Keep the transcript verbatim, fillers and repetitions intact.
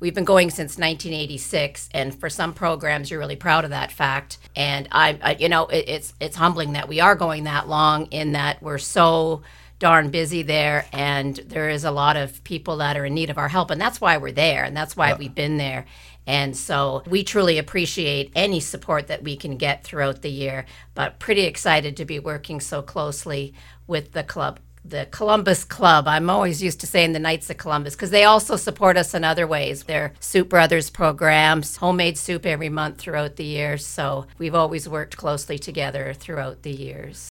we've been going since nineteen eighty-six, and for some programs, you're really proud of that fact. And I, I you know, it, it's it's humbling that we are going that long, in that we're so darn busy there, and there is a lot of people that are in need of our help, and that's why we're there, and that's why yeah. we've been there. And so we truly appreciate any support that we can get throughout the year, but pretty excited to be working so closely with the club, the Columbus Club. I'm always used to saying the Knights of Columbus, because they also support us in other ways. Their Soup Brothers programs, homemade soup every month throughout the year. So we've always worked closely together throughout the years.